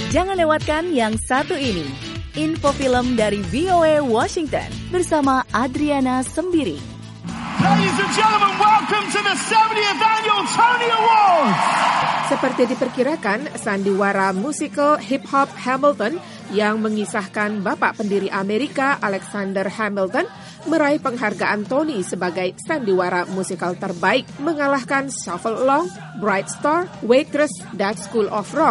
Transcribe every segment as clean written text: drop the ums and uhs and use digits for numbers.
Jangan lewatkan yang satu ini. Info film dari VOA Washington bersama Adriana Sembiring. Ladies and gentlemen, welcome to the 70th Annual Tony Awards! Seperti diperkirakan, sandiwara musikal hip-hop Hamilton yang mengisahkan bapak pendiri Amerika Alexander Hamilton meraih penghargaan Tony sebagai sandiwara musikal terbaik, mengalahkan Shuffle Along, Bright Star, Waitress, dan School of Rock.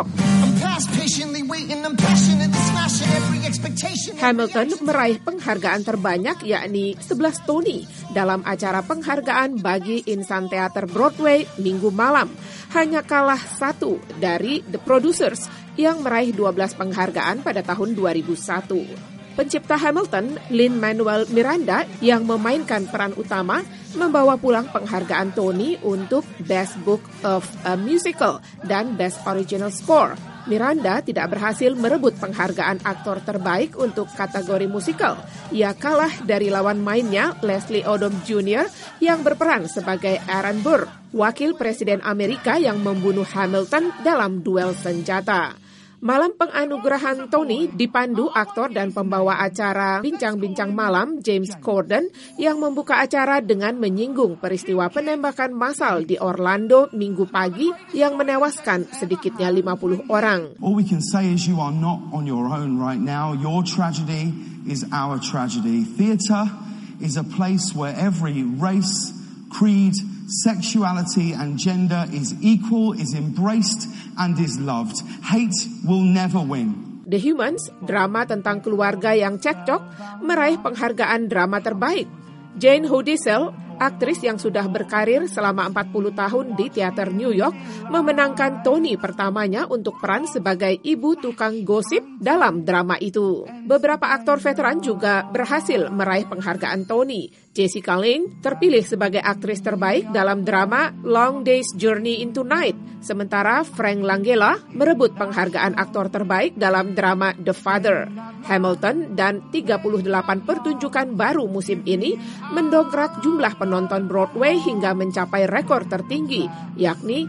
Hamilton meraih penghargaan terbanyak yakni 11 Tony dalam acara penghargaan bagi insan teater Broadway Minggu malam. Hanya kalah satu dari The Producers yang meraih 12 penghargaan pada tahun 2001. Pencipta Hamilton, Lin-Manuel Miranda, yang memainkan peran utama, membawa pulang penghargaan Tony untuk Best Book of a Musical dan Best Original Score. Miranda tidak berhasil merebut penghargaan aktor terbaik untuk kategori musikal. Ia kalah dari lawan mainnya, Leslie Odom Jr., yang berperan sebagai Aaron Burr, wakil Presiden Amerika yang membunuh Hamilton dalam duel senjata. Malam penganugerahan Tony dipandu aktor dan pembawa acara Bincang-Bincang Malam James Corden yang membuka acara dengan menyinggung peristiwa penembakan massal di Orlando Minggu pagi yang menewaskan sedikitnya 50 orang. All we can say is you are not on your own right now. Your tragedy is our tragedy. Theatre is a place where every race, creed, sexuality and gender is equal, is embraced and is loved. Hate will never win. The Humans, drama tentang keluarga yang cekcok, meraih penghargaan drama terbaik. Jane Houdisell, aktris yang sudah berkarir selama 40 tahun di teater New York, memenangkan Tony pertamanya untuk peran sebagai ibu tukang gosip dalam drama itu. Beberapa aktor veteran juga berhasil meraih penghargaan Tony. Jessica Lange terpilih sebagai aktris terbaik dalam drama Long Day's Journey into Night, sementara Frank Langella merebut penghargaan aktor terbaik dalam drama The Father. Hamilton dan 38 pertunjukan baru musim ini mendongkrak jumlah penonton Broadway hingga mencapai rekor tertinggi, yakni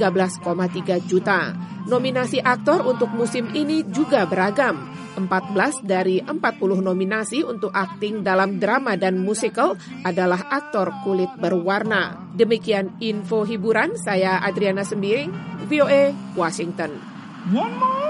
13,3 juta. Nominasi aktor untuk musim ini juga beragam. 14 dari 40 nominasi untuk akting dalam drama dan musikal adalah aktor kulit berwarna. Demikian info hiburan, saya Adriana Sembiring, VOA Washington. One more!